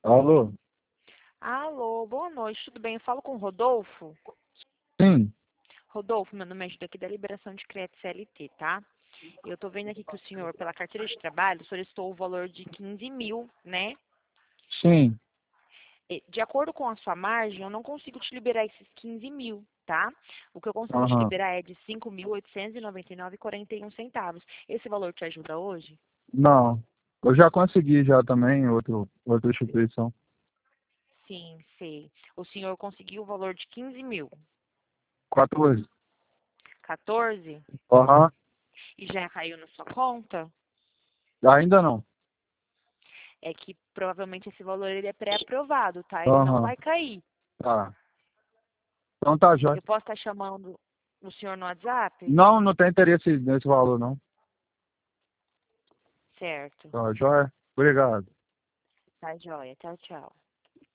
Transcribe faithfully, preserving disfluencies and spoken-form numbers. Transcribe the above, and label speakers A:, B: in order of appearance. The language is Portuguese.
A: Alô?
B: Alô, boa noite, tudo bem? Eu falo com o Rodolfo.
A: Sim,
B: Rodolfo, meu nome é Júlia aqui da Liberação de Crédito C L T, tá? Eu tô vendo aqui que o senhor, pela carteira de trabalho, solicitou o valor de quinze mil, né?
A: sim.
B: E, de acordo com a sua margem, eu não consigo te liberar esses quinze mil, tá? O que eu consigo te
A: Aham.
B: liberar é de cinco mil oitocentos e noventa e nove reais e quarenta e um centavos. Esse valor te ajuda hoje?
A: Não. Eu já consegui já também, outro, outra instituição.
B: Sim, sei. O senhor conseguiu o valor de quinze mil,
A: quatorze.
B: quatorze,
A: Aham.
B: e já caiu na sua conta?
A: Ainda não.
B: É que provavelmente esse valor ele é pré-aprovado, tá? Ele não
A: Aham.
B: vai cair.
A: Tá. Então tá, jóia.
B: Eu posso estar chamando o senhor no WhatsApp?
A: Não, não tem interesse nesse valor, não.
B: Certo.
A: Tá, jóia? Obrigado.
B: Tá, joia. Tchau, tchau.